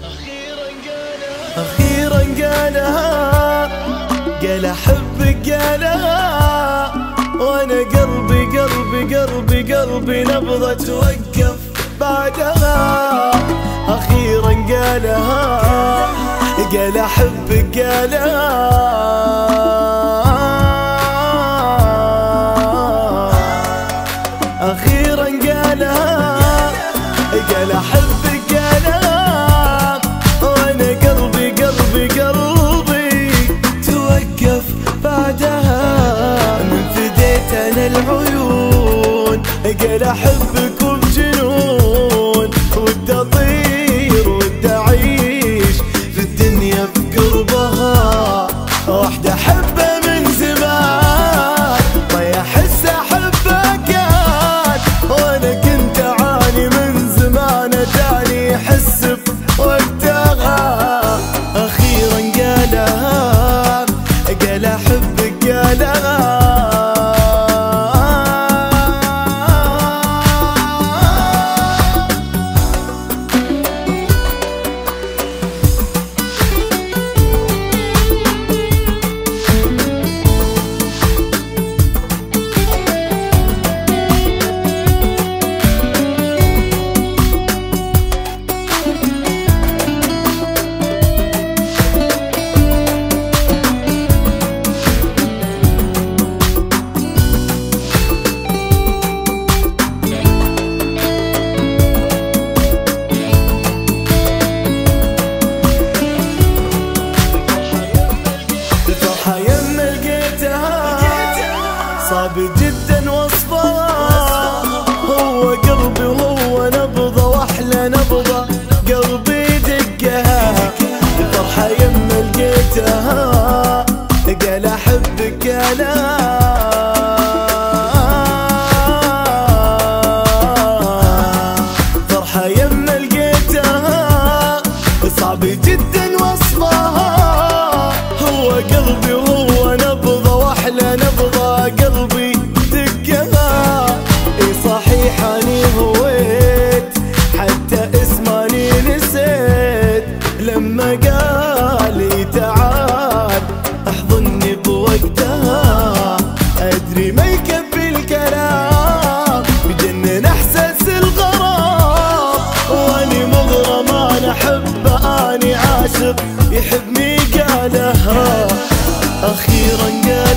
أخيرا قالها، قال أحبك قالها، وأنا قلبي قلبي قلبي قلبي نبضة توقف بعدها. أخيرا قالها، قال أحبك قالها، أخيرا قالها، قال أحبك قالها، وأنا قلبي قلبي قلبي توقف بعدها. من فديت أنا العيون، قال أحبك وبجنون، ودي أطير ودي أعيش في الدنيا بقربها. واحدة أحبها من زمان ما أحس أحبها كان، وأنا كنت أعاني من زمان أجاني أحس بوقتها. أخيرا قالها، قال أحبك قالها، صعب جدا وصفها، هو قلبي وهو نبضة واحلى نبضة قلبي دقها. الفرحة يما لقيتها، قال أحبك قالها، فرحة يما لقيتها، صعب جدا وصفها، هو قلبي وهو نبضة واحلى نبضة قلبي دقها. اي صحيح اني هويت حتى اسماني نسيت، لما قال لي تعال احضني بوقتها. ادري ما يكفي الكلام بجنن احساس الغرام، واني مغرم انا احبه اني عاشق يحبني قالها. أخيرا قال